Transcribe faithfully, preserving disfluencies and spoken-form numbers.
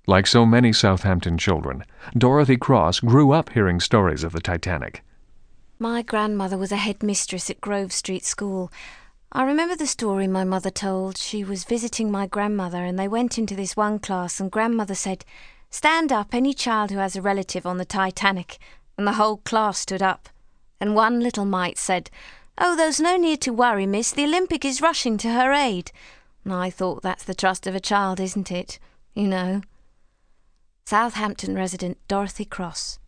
Like so many Southampton children, Dorothy Cross grew up hearing stories of the Titanic. My grandmother was a headmistress at Grove Street School. I remember the story my mother told. She was visiting my grandmother and they went into this one class and grandmother said, "Stand up, any child who has a relative on the Titanic," and the whole class stood up. And one little mite said, "Oh, there's no need to worry, miss, the Olympic is rushing to her aid." And I thought that's the trust of a child, isn't it? You know. Southampton resident Dorothy Cross.